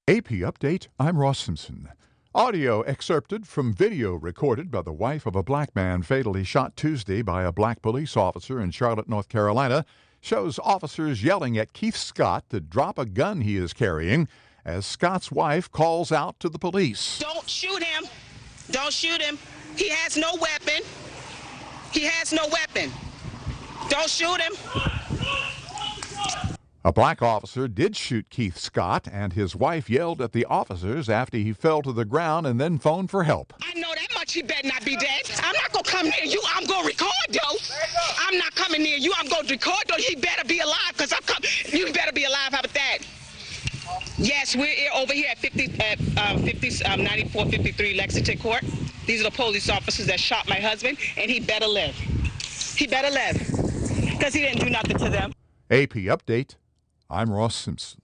AP Update, I'm Ross Simpson. Audio excerpted from video recorded by the wife of a black man fatally shot Tuesday by a black police officer in Charlotte, North Carolina, shows officers yelling at Keith Scott to drop a gun he is carrying as Scott's wife calls out to the police. Don't shoot him. Don't shoot him. He has no weapon. He has no weapon. Don't shoot him. A black officer did shoot Keith Scott, and his wife yelled at the officers after he fell to the ground and then phoned for help. I know that much. He better not be dead. I'm not going to come near you. I'm going to record, though. I'm not coming near you. I'm going to record, though. He better be alive, because I'm coming. You better be alive. How about that? Yes, we're over here at 9453 Lexington Court. These are the police officers that shot my husband, and he better live. He better live, because he didn't do nothing to them. AP Update, I'm Ross Simpson.